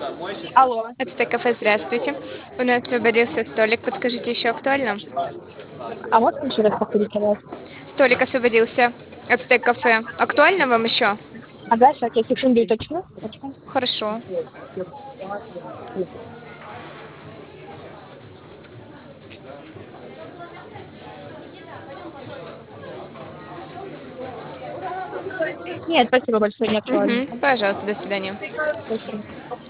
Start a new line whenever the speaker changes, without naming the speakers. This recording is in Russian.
Алло.
Это кафе, здравствуйте. У нас освободился столик, подскажите, еще актуально?
А можно еще раз повторить, пожалуйста?
Столик освободился от кафе. Актуально вам еще?
Ага, сейчас я секунду уточню. Уточню.
Хорошо.
Нет, спасибо большое, не актуально.
Угу. Пожалуйста, до свидания.
Спасибо.